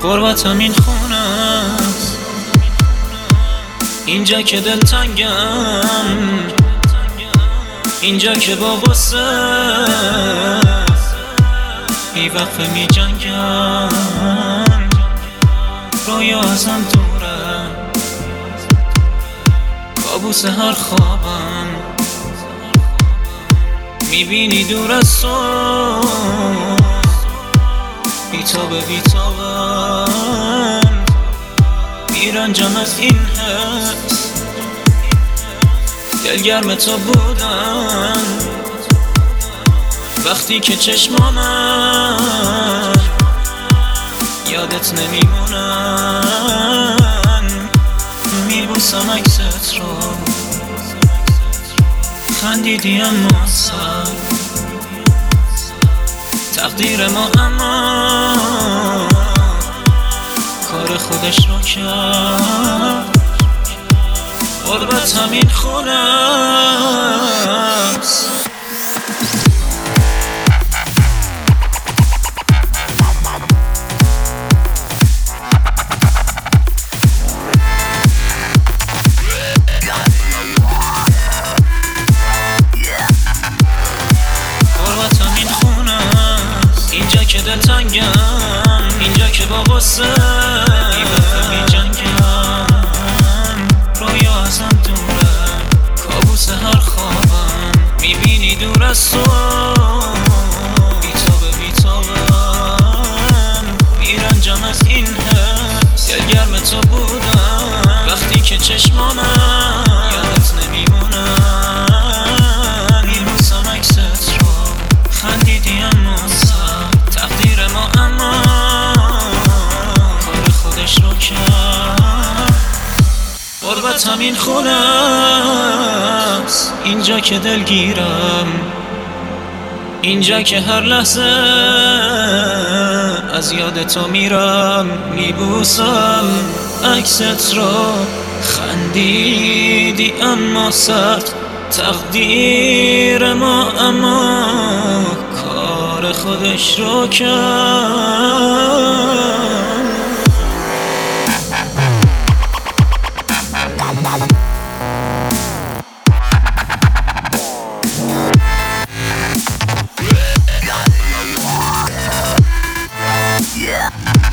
غربتم این خونه است، اینجا که دلتنگم، اینجا که با غصه بیوقفه می جنگم. رویا ازم دوره، کابوس هر خوابم میبینی دور از تو، بیتابه بیتابم، میرنجم از این حس، دلگرم تو بودم وقتی که چشمانم یادت نمیمونن. میبوسم عکست رو، خندیدی اما سر تقدیر ما، اما کار خودش رو کرد. غربت همین خونه است. اینجا که دلتنگم، اینجا که با غصه بیوقفه می جنگم. رویا ازم دوره، کابوس هر خوابم میبینی دور از تو، بیتابه بیتابم، میرنجم از این حس، دلگرم تو بودم وقتی که چشمانم یادت نمیمونن. میبوسم عکست رو، خندیدی اما تقدیر ما، اما کار خودش رو کرد. غربت همین خونه است، اینجا که دلگیرم، اینجا که هر لحظه از یاد تو میرم. میبوسم عکست رو، خندیدی اما سخت تقدیر ما، اما کار خودش رو کرد. Yeah.